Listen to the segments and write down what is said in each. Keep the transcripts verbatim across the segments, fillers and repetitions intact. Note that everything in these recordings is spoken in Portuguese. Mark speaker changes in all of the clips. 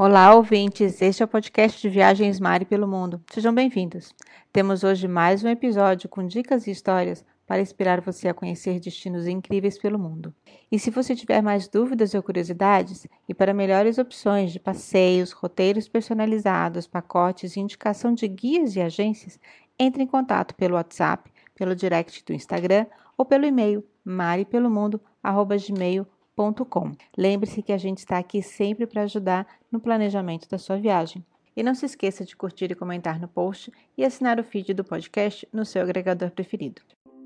Speaker 1: Olá, ouvintes! Este é o podcast de Viagens Mari pelo Mundo. Sejam bem-vindos. Temos hoje mais um episódio com dicas e histórias para inspirar você a conhecer destinos incríveis pelo mundo. E se você tiver mais dúvidas ou curiosidades, e para melhores opções de passeios, roteiros personalizados, pacotes e indicação de guias e agências, entre em contato pelo WhatsApp, pelo direct do Instagram ou pelo e-mail maripelomundo arroba gmail ponto com. Lembre-se que a gente está aqui sempre para ajudar no planejamento da sua viagem. E não se esqueça de curtir e comentar no post e assinar o feed do podcast no seu agregador preferido.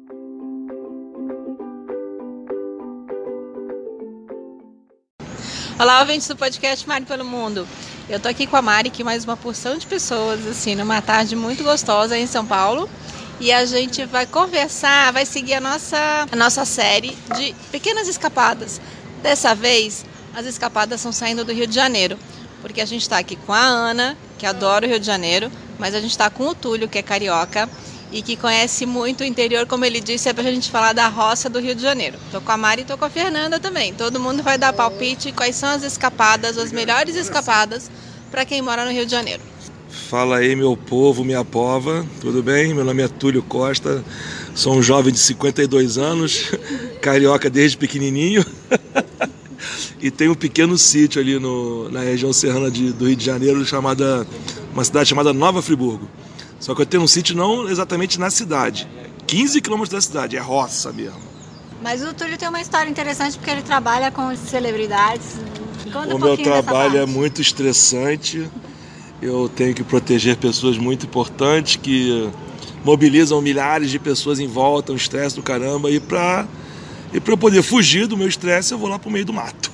Speaker 1: Olá, ouvintes do podcast Mari pelo Mundo. Eu tô aqui com a Mari, que mais uma porção de pessoas, assim, numa tarde muito gostosa em São Paulo. E a gente vai conversar, vai seguir a nossa, a nossa série de pequenas escapadas. Dessa vez, as escapadas são saindo do Rio de Janeiro, porque a gente está aqui com a Ana, que adora o Rio de Janeiro, mas a gente está com o Túlio, que é carioca e que conhece muito o interior, como ele disse, é pra gente falar da roça do Rio de Janeiro. Tô com a Mari e tô com a Fernanda também. Todo mundo vai dar palpite quais são as escapadas, as melhores escapadas para quem mora no Rio de Janeiro.
Speaker 2: Fala aí, meu povo, minha pova, tudo bem? Meu nome é Túlio Costa, sou um jovem de cinquenta e dois anos, carioca desde pequenininho e tenho um pequeno sítio ali no, na região serrana de, do Rio de Janeiro, chamada, uma cidade chamada Nova Friburgo. Só que eu tenho um sítio não exatamente na cidade, quinze quilômetros da cidade, é roça mesmo.
Speaker 3: Mas o Túlio tem uma história interessante porque ele trabalha com celebridades. Conta
Speaker 2: o
Speaker 3: um
Speaker 2: meu
Speaker 3: pouquinho dessa
Speaker 2: trabalho é
Speaker 3: parte.
Speaker 2: muito estressante. Eu tenho que proteger pessoas muito importantes que mobilizam milhares de pessoas em volta, um estresse do caramba. E para e para eu poder fugir do meu estresse, eu vou lá pro meio do mato.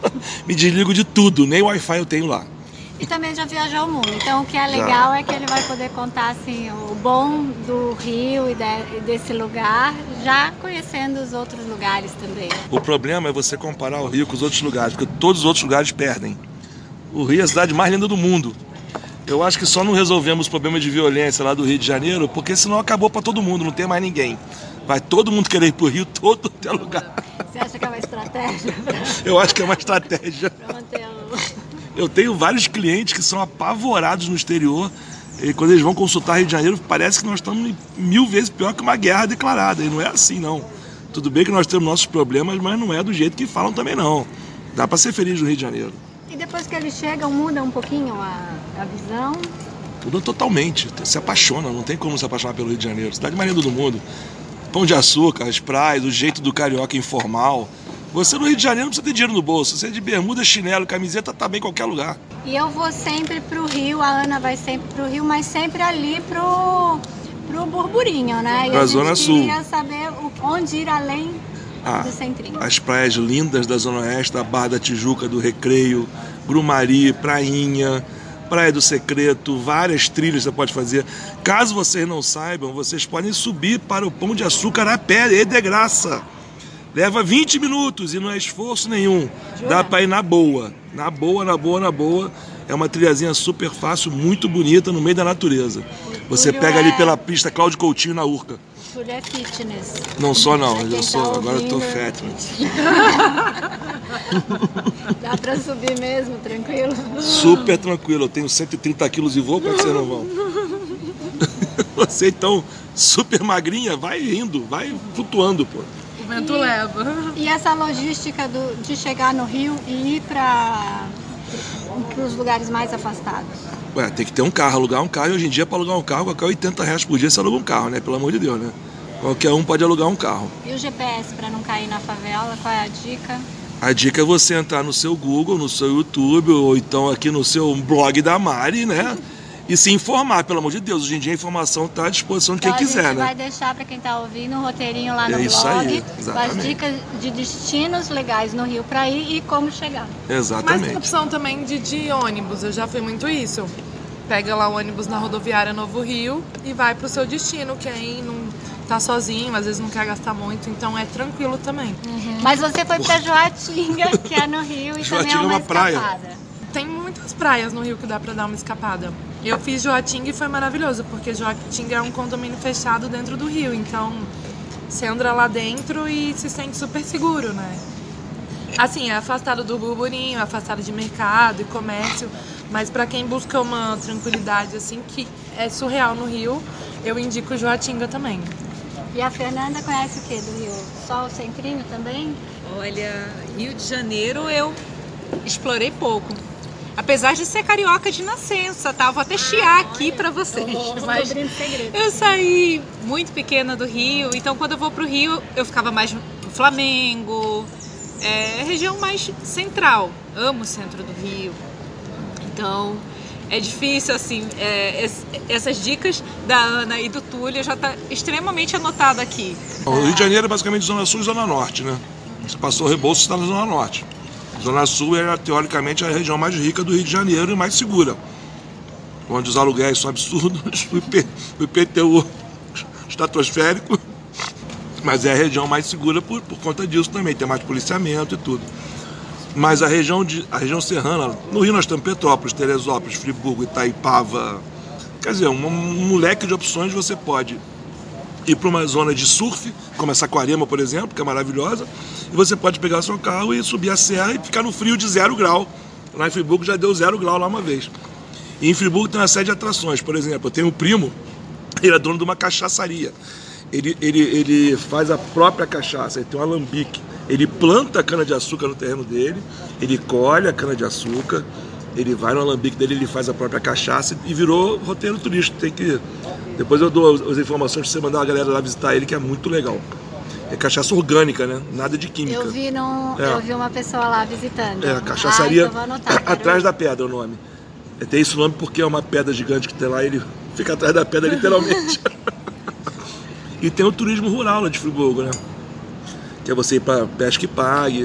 Speaker 2: Me desligo de tudo, nem Wi-Fi eu tenho lá.
Speaker 3: E também já viajou o mundo. Então o que é legal
Speaker 2: Já.
Speaker 3: é que ele vai poder contar assim, o bom do Rio e, de, e desse lugar, já conhecendo os outros lugares também.
Speaker 2: O problema é você comparar o Rio com os outros lugares, porque todos os outros lugares perdem. O Rio é a cidade mais linda do mundo. Eu acho que só não resolvemos o problema de violência lá do Rio de Janeiro, porque senão acabou para todo mundo, não tem mais ninguém. Vai todo mundo querer ir pro Rio, todo é lugar.
Speaker 3: Você acha que é uma estratégia?
Speaker 2: Eu acho que é uma estratégia.
Speaker 3: Pra manter o...
Speaker 2: Eu tenho vários clientes que são apavorados no exterior, e quando eles vão consultar Rio de Janeiro, parece que nós estamos mil vezes pior que uma guerra declarada, e não é assim não. Tudo bem que nós temos nossos problemas, mas não é do jeito que falam também não. Dá para ser feliz no Rio de Janeiro.
Speaker 3: E depois que eles chegam, muda um pouquinho a, a visão?
Speaker 2: Muda totalmente, se apaixona, não tem como se apaixonar pelo Rio de Janeiro. Cidade mais linda do mundo. Pão de açúcar, as praias, o jeito do carioca informal. Você no Rio de Janeiro não precisa ter dinheiro no bolso. Você é de bermuda, chinelo, camiseta, tá bem em qualquer lugar.
Speaker 3: E eu vou sempre pro Rio, a Ana vai sempre pro Rio, mas sempre ali pro, pro Burburinho, né? E
Speaker 2: Pra
Speaker 3: a
Speaker 2: Zona
Speaker 3: gente
Speaker 2: Sul.
Speaker 3: queria saber o- onde ir além
Speaker 2: Ah,
Speaker 3: do centrinho.
Speaker 2: as praias lindas da Zona Oeste, a Barra da Tijuca, do Recreio, Grumari, Prainha, Praia do Secreto, várias trilhas você pode fazer. Caso vocês não saibam, vocês podem subir para o Pão de Açúcar a pé, é de graça. Leva vinte minutos e não é esforço nenhum. Dá para ir na boa, na boa, na boa, na boa. É uma trilhazinha super fácil, muito bonita, no meio da natureza. Você
Speaker 3: Túlio
Speaker 2: pega ali
Speaker 3: é-
Speaker 2: pela pista Cláudio Coutinho na Urca.
Speaker 3: Túlio é fitness.
Speaker 2: Não sou não,
Speaker 3: Pra
Speaker 2: eu
Speaker 3: quem
Speaker 2: sou,
Speaker 3: tá
Speaker 2: agora eu tô
Speaker 3: ouvindo.
Speaker 2: fatness.
Speaker 3: Dá pra subir mesmo, tranquilo?
Speaker 2: Super tranquilo, eu tenho cento e trinta quilos de voo, como é que vocês não vão? Você então, super magrinha, vai indo, vai flutuando, pô.
Speaker 4: O vento leva.
Speaker 3: E essa logística do, de chegar no Rio e ir para os lugares mais afastados?
Speaker 2: Ué, tem que ter um carro, alugar um carro, e hoje em dia para alugar um carro, qualquer oitenta reais por dia você aluga um carro, né? Pelo amor de Deus, né? Qualquer um pode alugar um carro.
Speaker 3: E o G P S para não cair na favela, qual é a dica?
Speaker 2: A dica é você entrar no seu Google, no seu YouTube, ou então aqui no seu blog da Mari, né? E se informar, pelo amor de Deus. Hoje em dia a informação está à disposição de quem
Speaker 3: Então a
Speaker 2: quiser,
Speaker 3: gente vai
Speaker 2: né?
Speaker 3: deixar para quem está ouvindo um roteirinho lá no
Speaker 2: É isso
Speaker 3: blog,
Speaker 2: aí,
Speaker 3: com as
Speaker 2: exatamente.
Speaker 3: dicas de destinos legais no Rio para ir e como chegar.
Speaker 4: Mas tem
Speaker 2: Exatamente.
Speaker 4: opção também de, de ônibus, eu já fui muito isso. Pega lá o ônibus na rodoviária Novo Rio e vai pro seu destino, quem não tá sozinho, às vezes não quer gastar muito, então é tranquilo também.
Speaker 3: Mas você foi para Joatinga, que é no Rio, e
Speaker 2: Joatinga
Speaker 3: também é
Speaker 2: é
Speaker 3: uma
Speaker 2: uma praia.
Speaker 3: escapada.
Speaker 4: Tem muitas praias no Rio que dá pra dar uma escapada. Eu fiz Joatinga e foi maravilhoso, porque Joatinga é um condomínio fechado dentro do Rio, então você anda lá dentro e se sente super seguro, né? Assim, é afastado do burburinho, é afastado de mercado e comércio, Mas para quem busca uma tranquilidade assim que é surreal no Rio, eu indico Joatinga também.
Speaker 3: E a Fernanda conhece o que do Rio? Só o centrinho também?
Speaker 5: Olha, Rio de Janeiro eu explorei pouco. Apesar de ser carioca de nascença, tá? Vou até chiar aqui pra vocês. Mas eu saí muito pequena do Rio, então quando eu vou pro Rio, eu ficava mais no Flamengo, é região mais central. Amo o centro do Rio. Então, é difícil, assim, é, essas dicas da Ana e do Túlio já tá extremamente anotado aqui.
Speaker 2: O Rio de Janeiro é basicamente Zona Sul e Zona Norte, né? Você passou o Rebouças, está na Zona Norte. Zona Sul é, teoricamente, a região mais rica do Rio de Janeiro e mais segura. Onde os aluguéis são absurdos, o I P T U estratosférico, mas é a região mais segura por, por conta disso também, tem mais policiamento e tudo. Mas a região, de, a região serrana, no Rio nós temos Petrópolis, Teresópolis, Friburgo, Itaipava. Quer dizer, um, um moleque de opções. Você pode ir para uma zona de surf, como a Saquarema, por exemplo, que é maravilhosa, e você pode pegar o seu carro e subir a serra e ficar no frio de zero grau. Lá em Friburgo já deu zero grau lá uma vez. E em Friburgo tem uma série de atrações. Por exemplo, eu tenho um primo, ele é dono de uma cachaçaria. Ele, ele, ele faz a própria cachaça, ele tem um alambique. Ele planta a cana-de-açúcar no terreno dele, ele colhe a cana-de-açúcar, ele vai no alambique dele, ele faz a própria cachaça e virou roteiro turístico. Tem que... Depois eu dou as informações para você mandar a galera lá visitar ele, que é muito legal. É cachaça orgânica, né? Nada de química.
Speaker 3: Eu vi, num,
Speaker 2: é.
Speaker 3: eu vi uma pessoa lá visitando.
Speaker 2: É, a cachaçaria,
Speaker 3: ah, então vou anotar,
Speaker 2: atrás da pedra o nome. Tem esse nome porque é uma pedra gigante que tem lá, ele fica atrás da pedra literalmente. E tem o turismo rural lá de Friburgo, né? Que é você ir para pesca e pague,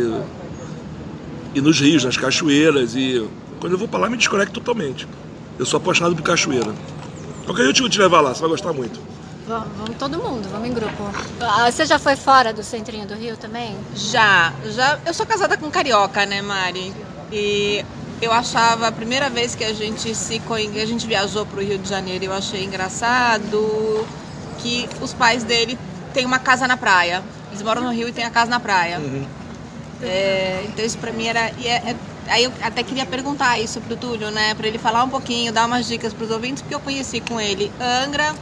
Speaker 2: ir nos rios, nas cachoeiras. E quando eu vou para lá, me desconecto totalmente. Eu sou apaixonado por cachoeira. Qualquer dia eu te levar lá, você vai gostar muito.
Speaker 3: Vamos, vamos todo mundo, vamos em grupo. Ah, você já foi fora do centrinho do Rio também?
Speaker 5: Já, já. Eu sou casada com carioca, né, Mari? E eu achava, a primeira vez que a gente se que a gente viajou pro Rio de Janeiro, eu achei engraçado que os pais dele têm uma casa na praia. Eles moram no Rio e têm a casa na praia. Uhum. É, então isso pra mim era... E é, é, aí eu até queria perguntar isso pro Túlio, né? Pra ele falar um pouquinho, dar umas dicas pros ouvintes, porque eu conheci com ele Angra.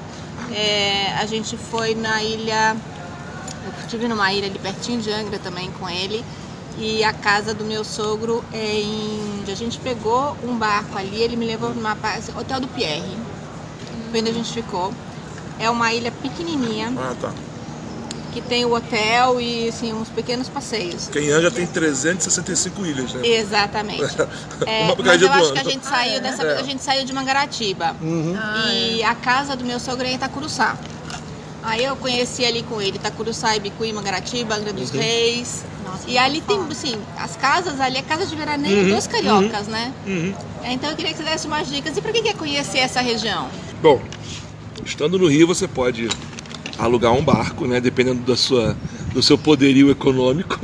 Speaker 5: É, a gente foi na ilha... Eu estive numa ilha ali pertinho de Angra também com ele. E a casa do meu sogro é em... A gente pegou um barco ali, ele me levou numa... Hotel do Pierre. Foi onde a gente ficou. É uma ilha pequenininha.
Speaker 2: Ah, tá.
Speaker 5: Que tem o hotel e, assim, uns pequenos passeios.
Speaker 2: Porque em Angra tem trezentas e sessenta e cinco ilhas, né?
Speaker 5: Exatamente. É,
Speaker 2: Uma por
Speaker 5: mas eu
Speaker 2: do
Speaker 5: acho
Speaker 2: ano.
Speaker 5: que a gente saiu dessa
Speaker 2: É.
Speaker 5: a gente saiu de Mangaratiba.
Speaker 2: Uhum.
Speaker 5: Ah, e é. A casa do meu sogro é em Itacuruçá. Aí eu conheci ali com ele Itacuruçá, Ibicuí, Mangaratiba, Angra dos
Speaker 2: Uhum.
Speaker 5: Reis.
Speaker 3: Nossa,
Speaker 5: e ali tem,
Speaker 3: foda.
Speaker 5: assim, as casas ali, é casa de veraneio
Speaker 2: Uhum.
Speaker 5: dos cariocas,
Speaker 2: Uhum.
Speaker 5: né?
Speaker 2: Uhum.
Speaker 5: É, então eu queria que você desse umas dicas. E pra quem quer conhecer essa região?
Speaker 2: Bom, estando no Rio, você pode alugar um barco, né? Dependendo da sua, do seu poderio econômico.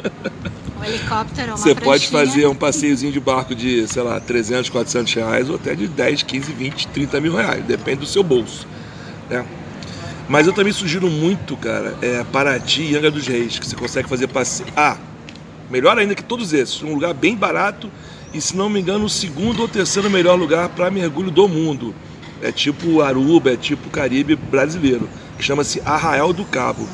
Speaker 3: Um helicóptero, uma
Speaker 2: Você pode
Speaker 3: pranchinha.
Speaker 2: fazer um passeiozinho de barco de, sei lá, trezentos, quatrocentos reais ou até de dez, quinze, vinte, trinta mil reais. Depende do seu bolso, né? Mas eu também sugiro muito, cara, é Paraty e Angra dos Reis, que você consegue fazer passeio. Ah, melhor ainda que todos esses. Um lugar bem barato e, se não me engano, o segundo ou terceiro melhor lugar para mergulho do mundo. É tipo Aruba, é tipo Caribe brasileiro. Que chama-se Arraial do Cabo.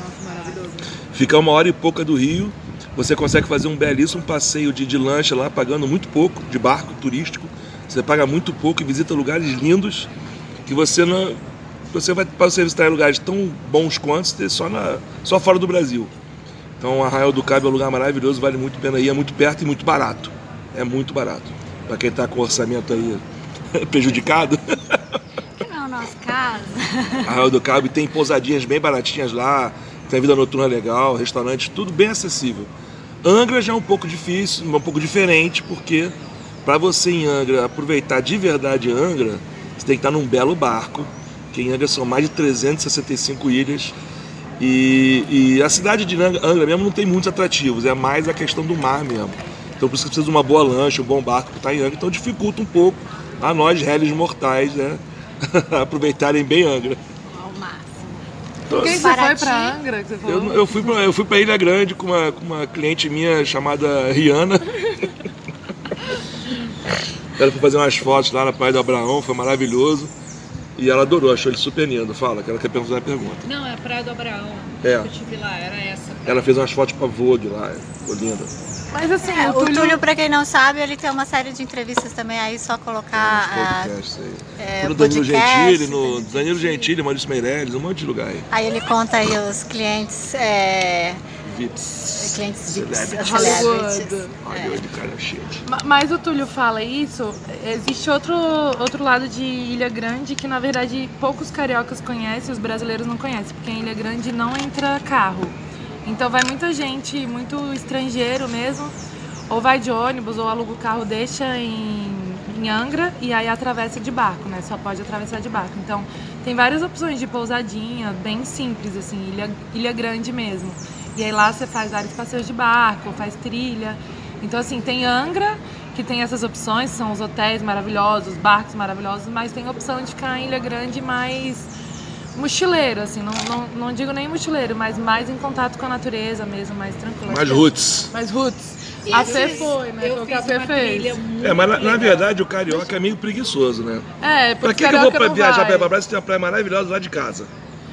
Speaker 2: Fica uma hora e pouca do Rio. Você consegue fazer um belíssimo passeio de, de lancha lá, pagando muito pouco, de barco turístico. Você paga muito pouco e visita lugares lindos que você não... Você vai para você visitar lugares tão bons quanto só, na, só fora do Brasil. Então, Arraial do Cabo é um lugar maravilhoso, vale muito a pena ir, é muito perto e muito barato. É muito barato. Para quem está com o orçamento aí prejudicado.
Speaker 3: Que não é o nosso caso.
Speaker 2: Arraial do Cabo tem pousadinhas bem baratinhas lá, tem vida noturna legal, restaurantes, tudo bem acessível. Angra já é um pouco difícil, um pouco diferente, porque para você em Angra aproveitar de verdade Angra, você tem que estar num belo barco, que em Angra são mais de trezentas e sessenta e cinco ilhas, e, e a cidade de Angra, Angra mesmo não tem muitos atrativos, é mais a questão do mar mesmo. Então por isso que precisa de uma boa lancha, um bom barco que está em Angra, então dificulta um pouco a nós, réis mortais, né, aproveitarem bem Angra.
Speaker 3: Ao máximo.
Speaker 4: Por que você foi pra Angra? Que você falou?
Speaker 2: Eu, eu fui pra, eu fui pra Ilha Grande com uma, com uma cliente minha chamada Rihanna. Ela foi fazer umas fotos lá na Praia do Abraão, foi maravilhoso. E ela adorou, achou ele super lindo. Fala, que ela quer fazer uma pergunta.
Speaker 6: Não, é a Praia do Abraão.
Speaker 2: É.
Speaker 6: Eu tive lá, era essa.
Speaker 2: Ela fez umas fotos pra Vogue lá, ficou linda.
Speaker 4: Mas assim,
Speaker 3: É,
Speaker 4: o
Speaker 3: o
Speaker 4: Túlio...
Speaker 3: Túlio, pra quem não sabe, ele tem uma série de entrevistas também, aí só colocar ah,
Speaker 2: Podcasts aí.
Speaker 3: é,
Speaker 2: no Danilo
Speaker 3: podcast,
Speaker 2: Gentili, no Danilo Gentili, Maurício Meirelles, um monte de lugar aí.
Speaker 3: aí ele conta aí os clientes, é,
Speaker 2: Vips.
Speaker 3: clientes de
Speaker 2: Celebrities.
Speaker 4: Hollywood.
Speaker 2: Olha, de cara cheio.
Speaker 4: Ma- Mas o Túlio fala isso, existe outro, outro lado de Ilha Grande que na verdade poucos cariocas conhecem, os brasileiros não conhecem, porque em Ilha Grande não entra carro. Então vai muita gente, muito estrangeiro mesmo, ou vai de ônibus ou aluga o carro, deixa em, em Angra e aí atravessa de barco, né? Só pode atravessar de barco. Então tem várias opções de pousadinha, bem simples, assim, Ilha, Ilha Grande mesmo. E aí lá você faz vários passeios de barco, faz trilha. Então assim, tem Angra, que tem essas opções, são os hotéis maravilhosos, barcos maravilhosos, mas tem a opção de ficar em Ilha Grande mais mochileiro, assim, não, não, não digo nem mochileiro, mas mais em contato com a natureza mesmo, mais tranquilo.
Speaker 2: Mais roots.
Speaker 4: Mais roots.
Speaker 6: E
Speaker 4: A
Speaker 6: eu
Speaker 4: Fê
Speaker 6: fiz-
Speaker 4: foi, né? Foi
Speaker 6: Eu
Speaker 4: o que a
Speaker 6: fiz
Speaker 4: Fê
Speaker 6: uma
Speaker 4: fez.
Speaker 6: trilha muito
Speaker 2: É, mas na, na
Speaker 6: legal.
Speaker 2: verdade o carioca é meio preguiçoso, né?
Speaker 4: É,
Speaker 2: Pra
Speaker 4: porque
Speaker 2: que, que eu vou pra
Speaker 4: não
Speaker 2: viajar
Speaker 4: vai.
Speaker 2: pra praia se tem uma praia maravilhosa lá de casa?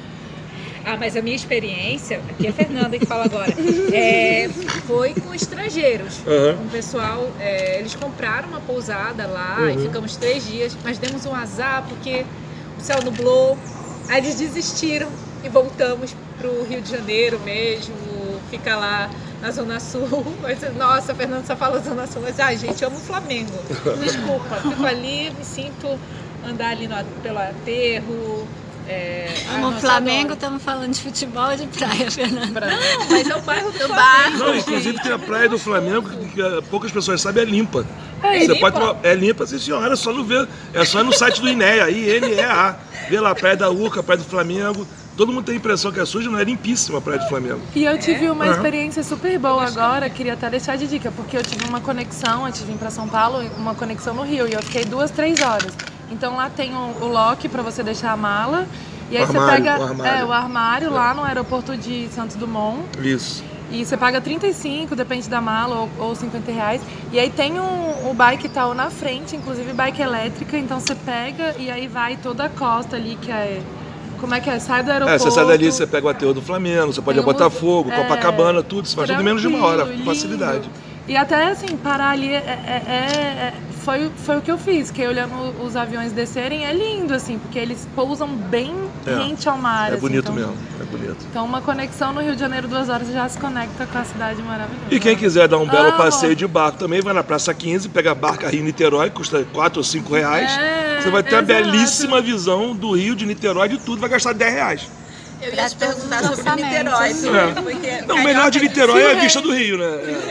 Speaker 6: Ah, mas a minha experiência, aqui é a Fernanda que fala agora, é, foi com estrangeiros.
Speaker 2: Aham.
Speaker 6: Um pessoal, é, eles compraram uma pousada lá
Speaker 2: Uhum.
Speaker 6: e ficamos três dias, mas demos um azar porque o céu nublou, aí eles desistiram e voltamos pro Rio de Janeiro mesmo, ficar lá na Zona Sul. Mas, nossa, a Fernanda só fala Zona Sul, mas ai, gente, eu amo o Flamengo. Desculpa, fico ali, me sinto andar ali no, pelo aterro. É, ai,
Speaker 3: no
Speaker 6: nossa,
Speaker 3: Flamengo,
Speaker 6: adoro.
Speaker 3: estamos falando de futebol e de praia, Fernanda.
Speaker 6: Não, mas é o bairro do
Speaker 3: Do
Speaker 6: Flamengo.
Speaker 2: Não, inclusive tem a praia do Flamengo, que, que poucas pessoas sabem, é limpa.
Speaker 6: É
Speaker 2: Você
Speaker 6: limpa?
Speaker 2: pode tomar- é limpa, sim senhora, é só não ver. É só ir no site do I N E A, I N E A. Vê lá a praia da Urca, a praia do Flamengo. Todo mundo tem a impressão que é suja, não é limpíssima a praia do Flamengo.
Speaker 4: E eu tive uma
Speaker 2: É.
Speaker 4: experiência super boa agora, queria até deixar de dica, porque eu tive uma conexão, antes de vir pra São Paulo, uma conexão no Rio, e eu fiquei duas, três horas. Então lá tem o, o lock pra você deixar a mala, e aí
Speaker 2: O
Speaker 4: você
Speaker 2: armário,
Speaker 4: pega
Speaker 2: o armário.
Speaker 4: É, o armário lá no aeroporto de Santos Dumont,
Speaker 2: Isso.
Speaker 4: e você paga trinta e cinco, depende da mala, ou, ou cinquenta reais. E aí tem um, o bike tal na frente, inclusive bike elétrica, então você pega e aí vai toda a costa ali, que é... Como é que é? Sai do
Speaker 2: É,
Speaker 4: aeroporto.
Speaker 2: você sai dali, você pega o aterro do Flamengo, você pode ir a
Speaker 4: Tem um
Speaker 2: Botafogo,
Speaker 4: museu-
Speaker 2: Copacabana, tudo. Você faz tudo em menos de uma hora, com
Speaker 4: tranquilo,
Speaker 2: facilidade.
Speaker 4: lindo. E até assim, parar ali é, é- é- é- foi, foi o que eu fiz, que olhando os aviões descerem é lindo, assim, porque eles pousam bem
Speaker 2: É.
Speaker 4: rente ao mar.
Speaker 2: É
Speaker 4: assim,
Speaker 2: bonito
Speaker 4: então,
Speaker 2: mesmo, é bonito.
Speaker 4: Então uma conexão no Rio de Janeiro, duas horas, já se conecta com a cidade maravilhosa.
Speaker 2: E quem quiser dar um belo
Speaker 4: Amo.
Speaker 2: passeio de barco também, vai na Praça quinze, pega a barca Rio-Niterói, custa quatro ou cinco reais.
Speaker 4: É,
Speaker 2: Você vai ter a
Speaker 4: exato.
Speaker 2: belíssima visão do Rio, de Niterói, de tudo, vai gastar dez reais.
Speaker 5: Eu ia te
Speaker 3: Pra todos
Speaker 5: perguntar
Speaker 3: os
Speaker 5: sobre
Speaker 3: orçamentos.
Speaker 5: Niterói.
Speaker 2: É.
Speaker 5: Porque
Speaker 2: Não, o melhor de Niterói é a vista do Rio, né?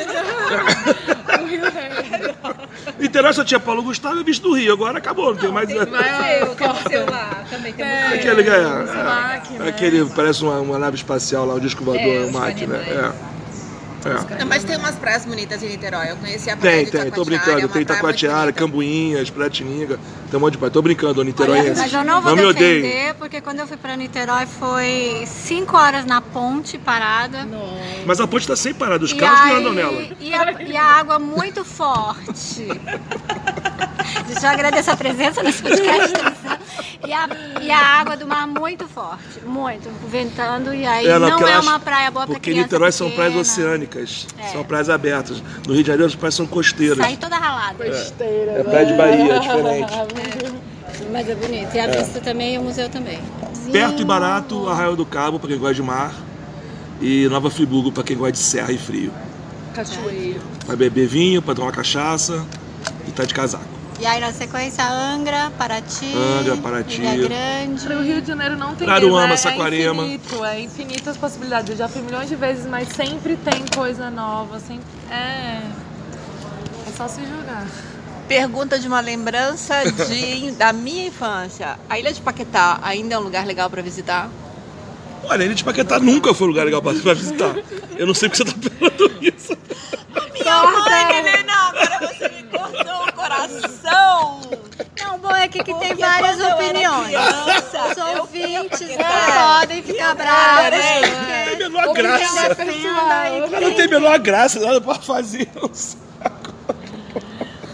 Speaker 2: É. Niterói só tinha Paulo Gustavo e a vista do Rio, agora acabou, não tem mais.
Speaker 6: Tem museu, tem museu lá, também tem museu.
Speaker 2: Aquele, é,
Speaker 4: As
Speaker 2: é,
Speaker 4: máquinas.
Speaker 2: aquele parece uma, uma nave espacial lá, um disco voador,
Speaker 6: É,
Speaker 2: um
Speaker 6: os
Speaker 2: mate, né?
Speaker 6: animais.
Speaker 2: É. É.
Speaker 5: Não, mas tem umas praias bonitas em Niterói. Eu conheci a praia
Speaker 2: Tem,
Speaker 5: de
Speaker 2: tem, tô
Speaker 5: Itacoatiara,
Speaker 2: brincando.
Speaker 5: é uma
Speaker 2: Tem
Speaker 5: praia muito
Speaker 2: Itacoatiara,
Speaker 5: bonita.
Speaker 2: Cambuinhas, Piratininga, tem um monte de praia. Tô brincando, Niteróiense.
Speaker 3: Mas eu não vou
Speaker 2: me odeiem.
Speaker 3: defender, porque quando eu fui pra Niterói foi cinco horas na ponte parada.
Speaker 2: Mas a ponte tá sem parada, os
Speaker 3: E
Speaker 2: carros que
Speaker 3: aí-
Speaker 2: andam nela.
Speaker 3: E a, e a água muito forte. Deixa eu agradecer a presença nesse podcast. E a, e a água do mar muito forte, muito, ventando. E aí
Speaker 2: É,
Speaker 3: não,
Speaker 2: porque
Speaker 3: é
Speaker 2: elas-
Speaker 3: uma praia boa pra
Speaker 2: Porque
Speaker 3: criança
Speaker 2: Niterói são
Speaker 3: pequena.
Speaker 2: praias oceânicas,
Speaker 3: É.
Speaker 2: são praias abertas. No Rio de Janeiro as praias são costeiras.
Speaker 3: Saí toda ralada.
Speaker 2: É praia de Bahia, é diferente.
Speaker 3: Mas é bonito. E a vista também e o museu também.
Speaker 2: Perto e barato, Arraial do Cabo, pra quem gosta de mar. E Nova Friburgo, pra quem gosta de serra e frio.
Speaker 4: Cachoeiro.
Speaker 2: Pra beber vinho, pra tomar cachaça e tá de casaco.
Speaker 3: E aí na sequência Angra, Paraty,
Speaker 2: Angra, Paraty.
Speaker 3: Ilha Grande.
Speaker 4: O Rio de Janeiro não tem
Speaker 2: Araruama,
Speaker 4: erro, é,
Speaker 2: Saquarema.
Speaker 4: É infinito, é infinito as possibilidades. Eu já fui milhões de vezes, mas sempre tem coisa nova, sempre... É... É só se jogar.
Speaker 5: Pergunta de uma lembrança de, da minha infância. A Ilha de Paquetá ainda é um lugar legal para visitar?
Speaker 2: Olha, a Ilha de Paquetá nunca foi um lugar legal pra, pra visitar. Eu não sei porque você tá falando isso.
Speaker 5: Minha mãe, Helena, agora você me cortou o coração.
Speaker 3: Não, bom é que aqui tem
Speaker 5: Porque
Speaker 3: várias
Speaker 5: quando eu era
Speaker 3: opiniões.
Speaker 5: criança,
Speaker 3: Os
Speaker 5: eu
Speaker 3: ouvintes
Speaker 5: fui
Speaker 3: não
Speaker 5: pra
Speaker 3: podem ficar bravos.
Speaker 5: Peraí.
Speaker 2: Não tem a menor graça.
Speaker 3: Defenda aí
Speaker 2: Não tem a menor graça, nada pra fazer.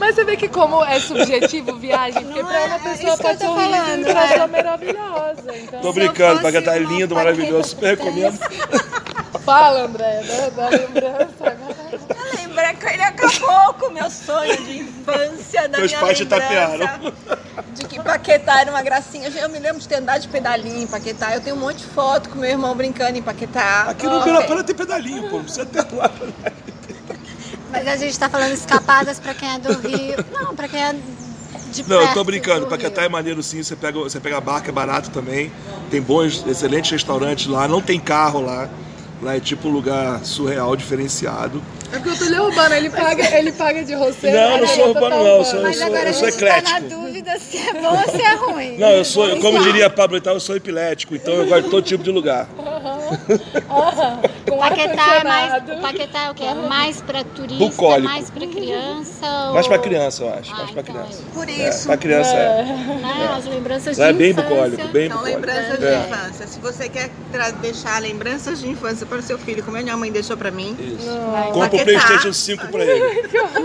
Speaker 4: Mas você vê que como é subjetivo viagem, porque
Speaker 3: Não
Speaker 4: pra
Speaker 3: é,
Speaker 4: uma
Speaker 3: é
Speaker 4: pessoa
Speaker 3: isso que eu
Speaker 4: pode
Speaker 3: tô
Speaker 4: ser horrível
Speaker 3: falando,
Speaker 4: e pra
Speaker 3: é.
Speaker 4: outra maravilhosa. Então,
Speaker 2: Tô
Speaker 3: Se eu
Speaker 2: brincando,
Speaker 3: fosse
Speaker 2: Paquetá é
Speaker 3: uma
Speaker 2: lindo,
Speaker 3: Paquetá
Speaker 2: maravilhoso, super recomendo.
Speaker 4: fala, André, da, da lembrança agora.
Speaker 5: Lembra que ele acabou com o meu sonho de infância, da
Speaker 2: Teus
Speaker 5: minha
Speaker 2: pais te
Speaker 5: lembrança
Speaker 2: tapearam.
Speaker 5: de que Paquetá era uma gracinha. Eu me lembro de ter andado de pedalinho em Paquetá. Eu tenho um monte de foto com meu irmão brincando em Paquetá.
Speaker 2: Aqui no Ibirapuera tem pedalinho, pô, não precisa ter lá.
Speaker 3: Mas a gente tá falando escapadas pra quem é do Rio. Não, pra quem é de
Speaker 2: Não, eu tô
Speaker 3: perto
Speaker 2: brincando,
Speaker 3: do
Speaker 2: Paquetá
Speaker 3: Rio.
Speaker 2: é maneiro sim, você pega, você pega a barca, é barato também. Tem bons, excelentes restaurantes lá, não tem carro lá. Lá é tipo um lugar surreal, diferenciado.
Speaker 4: É porque o Túlio é urbano, ele paga, ele paga de roceiro.
Speaker 2: Não, não
Speaker 4: aí
Speaker 2: sou
Speaker 4: eu tô
Speaker 2: urbano,
Speaker 4: tão
Speaker 2: não,
Speaker 4: urbano.
Speaker 2: sou-
Speaker 3: Mas
Speaker 2: sou-
Speaker 3: agora
Speaker 2: eu
Speaker 3: a
Speaker 2: sou
Speaker 3: gente tá na
Speaker 2: eclético.
Speaker 3: dúvida se é bom ou se é ruim.
Speaker 2: Não, eu sou, como
Speaker 3: Vamos lá.
Speaker 2: diria Pablo Vittar, eu sou epilético, então eu gosto de todo tipo de lugar.
Speaker 4: Aham, com
Speaker 3: Paquetá é mais.
Speaker 4: ar-condicionado.
Speaker 3: O Paquetá é o quê? Mais pra turista,
Speaker 2: Bucólico.
Speaker 3: mais pra criança?
Speaker 2: Mais pra
Speaker 3: ou-
Speaker 2: criança, eu acho,
Speaker 3: Ah,
Speaker 2: mais pra
Speaker 3: então
Speaker 2: criança.
Speaker 5: Por
Speaker 2: É,
Speaker 5: isso,
Speaker 2: pra criança é.
Speaker 3: Né? As lembranças
Speaker 2: Lá
Speaker 3: de
Speaker 2: é bem
Speaker 3: infância.
Speaker 2: bucólico, bem
Speaker 5: são
Speaker 2: bucólico.
Speaker 5: lembranças de
Speaker 2: É.
Speaker 5: infância. Se você quer tra- deixar lembranças de infância para o seu filho, como a minha mãe deixou para mim,
Speaker 2: Isso.
Speaker 3: Vai.
Speaker 2: Compra o
Speaker 5: Paquetá.
Speaker 2: PlayStation cinco pra ele.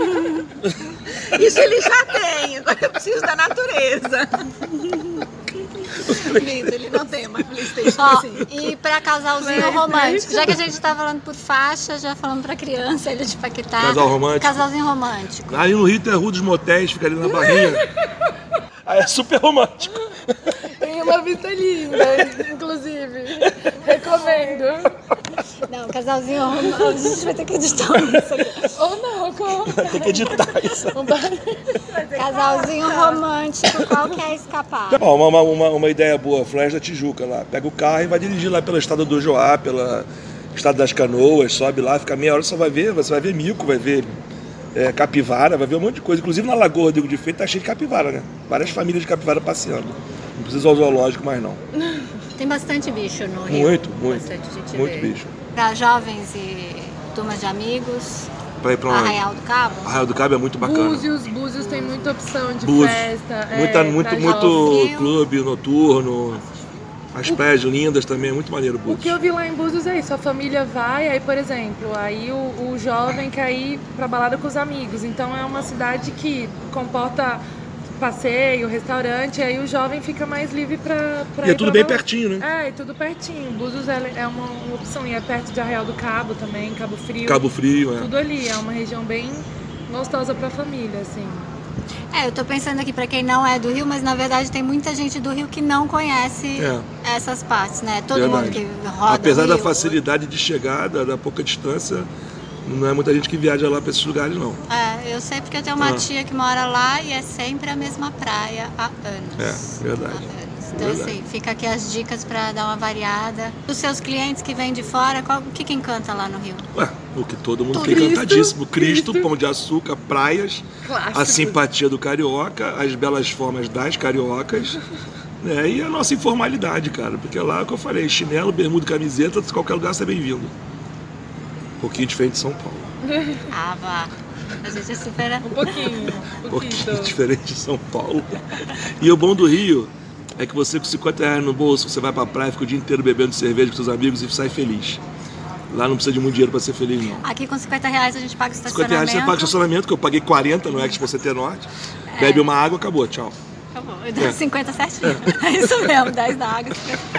Speaker 5: isso ele já tem. Agora eu preciso da natureza. Lindo, ele não tem mais PlayStation
Speaker 3: Ó,
Speaker 5: assim.
Speaker 3: e pra casalzinho romântico, já que a gente tá falando por faixa, já falamos pra criança, ele de Paquetá.
Speaker 2: Casal romântico.
Speaker 3: Casalzinho romântico.
Speaker 2: Aí no Rio tem a Rua dos Motéis, fica ali na barrinha. Aí é super romântico.
Speaker 4: Tem uma vista linda, inclusive. Recomendo.
Speaker 3: Não, casalzinho romântico. A gente vai ter que editar isso aqui.
Speaker 4: Ou não, como?
Speaker 2: Tem que editar isso.
Speaker 3: Casalzinho romântico, qual que é a escapada?
Speaker 2: Ó, uma, uma, uma ideia boa, Floresta da Tijuca lá. Pega o carro e vai dirigir lá pela estrada do Joá, pela estrada das Canoas, sobe lá, fica meia hora, você vai ver, você vai ver mico, vai ver é, capivara, vai ver um monte de coisa. Inclusive na Lagoa Rodrigo de Freitas tá cheio de capivara, né? Várias famílias de capivara passeando. Não precisa ir ao zoológico mais não.
Speaker 3: Tem bastante bicho no Rio.
Speaker 2: Muito, muito.
Speaker 3: Bastante gente
Speaker 2: Muito
Speaker 3: vê.
Speaker 2: bicho.
Speaker 3: Pra jovens e turmas de amigos,
Speaker 2: Pra ir pra onde?
Speaker 3: Arraial do Cabo.
Speaker 2: Arraial do Cabo é muito bacana.
Speaker 4: Búzios, Búzios tem muita opção de
Speaker 2: Búzios.
Speaker 4: festa.
Speaker 2: Muita,
Speaker 4: é,
Speaker 2: muito,
Speaker 4: pra
Speaker 2: muito
Speaker 3: jovem.
Speaker 2: clube noturno. As praias lindas também, é muito maneiro o
Speaker 4: O que eu
Speaker 2: Búzios.
Speaker 4: vi lá em Búzios é isso, a família vai, aí por exemplo, aí o, o jovem quer ir pra balada com os amigos, então é uma cidade que comporta passeio, restaurante, aí o jovem fica mais livre pra, pra
Speaker 2: E é
Speaker 4: ir
Speaker 2: tudo
Speaker 4: pra
Speaker 2: bem
Speaker 4: balada.
Speaker 2: pertinho, né?
Speaker 4: É, e tudo pertinho. Búzios é, é uma, uma opção, e é perto de Arraial do Cabo também, Cabo Frio.
Speaker 2: Cabo Frio, é.
Speaker 4: Tudo ali, é uma região bem gostosa pra família, assim.
Speaker 3: É, eu tô pensando aqui pra quem não é do Rio, mas na verdade tem muita gente do Rio que não conhece
Speaker 2: É.
Speaker 3: essas partes, né? Todo
Speaker 2: Verdade.
Speaker 3: mundo que roda
Speaker 2: Apesar
Speaker 3: o
Speaker 2: da
Speaker 3: Rio.
Speaker 2: facilidade de chegada, da pouca distância, não é muita gente que viaja lá pra esses lugares, não.
Speaker 3: É, eu sei porque eu tenho uma
Speaker 2: Ah.
Speaker 3: tia que mora lá e é sempre a mesma praia há anos.
Speaker 2: É, verdade.
Speaker 3: Há anos. Então,
Speaker 2: Verdade.
Speaker 3: assim, fica aqui as dicas pra dar uma variada. Os seus clientes que vêm de fora, qual, o que que encanta lá no Rio?
Speaker 2: Ué, o que todo mundo
Speaker 4: Cristo,
Speaker 2: quer encantadíssimo. Cristo,
Speaker 4: Cristo.
Speaker 2: Pão de Açúcar, praias,
Speaker 4: Clássico.
Speaker 2: a simpatia do carioca, as belas formas das cariocas, né? E a nossa informalidade, cara. Porque lá, como eu falei, chinelo, bermuda, camiseta, qualquer lugar você é bem-vindo. Um pouquinho diferente de São Paulo.
Speaker 3: Ah, vá. A gente é super...
Speaker 4: Um pouquinho,
Speaker 2: Um
Speaker 4: um
Speaker 2: pouquinho
Speaker 4: pouquinho.
Speaker 2: diferente de São Paulo. E o bom do Rio é que você com cinquenta reais no bolso, você vai pra praia, fica o dia inteiro bebendo cerveja com seus amigos e sai feliz. Lá não precisa de muito dinheiro pra ser feliz, não.
Speaker 3: Aqui com cinquenta reais a gente paga o
Speaker 2: cinquenta
Speaker 3: estacionamento.
Speaker 2: reais você paga o estacionamento, que eu paguei quarenta no Expo C T Norte. Bebe uma água, acabou, tchau.
Speaker 3: Acabou. Eu dou cinquenta certinho. É isso mesmo, dez da água.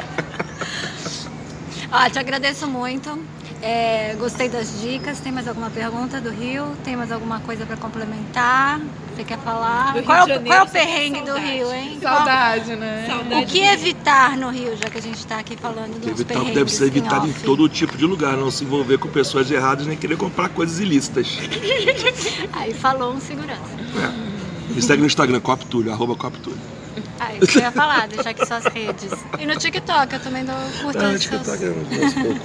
Speaker 3: Ó, te agradeço muito. É, gostei das dicas. Tem mais alguma pergunta do Rio? Tem mais alguma coisa pra complementar? Você quer falar?
Speaker 6: Do Rio
Speaker 3: Qual é o,
Speaker 6: de Janeiro,
Speaker 3: qual é o
Speaker 6: só
Speaker 3: perrengue do
Speaker 6: saudade.
Speaker 3: Rio, hein?
Speaker 4: Saudade, né?
Speaker 3: Qual- O que evitar no Rio, já que a gente tá aqui falando dos
Speaker 2: Evitar,
Speaker 3: perrengues
Speaker 2: deve ser evitado em
Speaker 3: off?
Speaker 2: todo tipo de lugar, não se envolver com pessoas erradas nem querer comprar coisas ilícitas.
Speaker 3: Aí falou um segurança.
Speaker 2: Me segue no Instagram, Coptulio, arroba Coptulio.
Speaker 3: Ah, isso que eu ia falar, deixar aqui suas redes. E no TikTok, eu também dou curto
Speaker 2: Ah,
Speaker 3: os
Speaker 2: TikTok
Speaker 3: seus...
Speaker 2: eu não gosto pouco.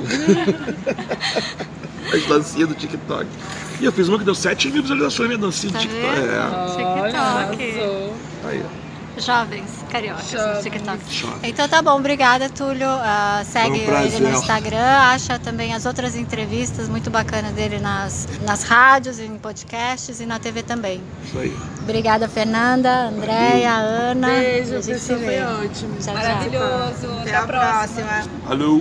Speaker 2: As dancinhas do TikTok. E eu fiz uma que deu sete mil visualizações, minha dancinha do
Speaker 3: Tá
Speaker 2: TikTok.
Speaker 3: vendo?
Speaker 2: É,
Speaker 3: TikTok.
Speaker 4: Arrasou.
Speaker 2: aí,
Speaker 3: Jovens, cariocas no
Speaker 4: Jovens.
Speaker 3: TikTok.
Speaker 2: Jovens.
Speaker 3: Então tá bom, obrigada, Túlio. Ah, segue
Speaker 2: Foi um prazer.
Speaker 3: ele no Instagram, acha também as outras entrevistas muito bacanas dele nas, nas rádios, em podcasts e na T V também.
Speaker 2: isso aí.
Speaker 3: Obrigada, Fernanda, Andréia, Ana.
Speaker 4: Beijo,
Speaker 3: E a gente se
Speaker 4: pessoal,
Speaker 3: vê.
Speaker 4: foi ótimo.
Speaker 3: Tchau, tchau.
Speaker 6: Maravilhoso. Até,
Speaker 5: Até a próxima.
Speaker 2: Alô?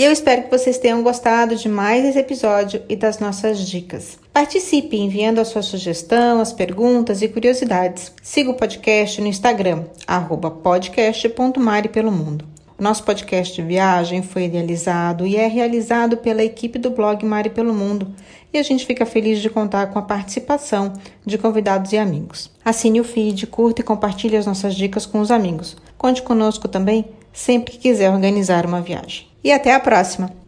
Speaker 1: E eu espero que vocês tenham gostado de mais esse episódio e das nossas dicas. Participe enviando a sua sugestão, as perguntas e curiosidades. Siga o podcast no Instagram, arroba podcast ponto mari pelo mundo. O nosso podcast de viagem foi idealizado e é realizado pela equipe do blog Mari pelo Mundo e a gente fica feliz de contar com a participação de convidados e amigos. Assine o feed, curta e compartilhe as nossas dicas com os amigos. Conte conosco também sempre que quiser organizar uma viagem. E até a próxima!